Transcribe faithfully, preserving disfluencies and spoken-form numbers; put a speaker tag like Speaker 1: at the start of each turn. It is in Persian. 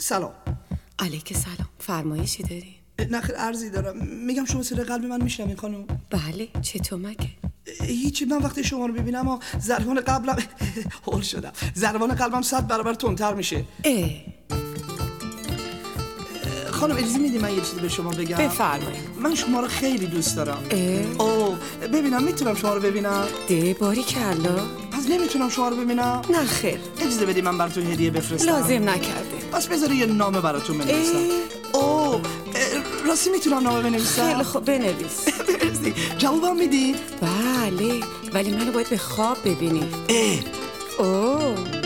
Speaker 1: سلام.
Speaker 2: علیک سلام. فرمایشی داری؟
Speaker 1: نه خیر عرضی دارم. میگم شما صدای قلب من میشنوین خانم؟
Speaker 2: بله. چطور مگه؟
Speaker 1: هیچی، من وقتی شما رو ببینم و ضربان قلبم هول شدم، ضربان قلبم صد برابر تندتر میشه.
Speaker 2: اه
Speaker 1: خانم اجازه میدی من یه چیزی به شما بگم؟
Speaker 2: بفرمایید.
Speaker 1: من شما رو خیلی دوست دارم.
Speaker 2: اه
Speaker 1: اوه ببینم میتونم شما رو ببینم؟
Speaker 2: ده باری کلا.
Speaker 1: پس نمیتونم شما رو ببینم؟
Speaker 2: نه خیر.
Speaker 1: اجازه بدی من براتون هدیه بفرستم؟
Speaker 2: لازم نکرده.
Speaker 1: پس بذاری یه نامه براتون بنویسم. اوه راستی میتونم نامه بنویسم؟
Speaker 2: خیلی خوب بنویس.
Speaker 1: برسی جوابم میدی؟
Speaker 2: بله ولی منو باید به خواب ببینی.
Speaker 1: اه
Speaker 2: اوه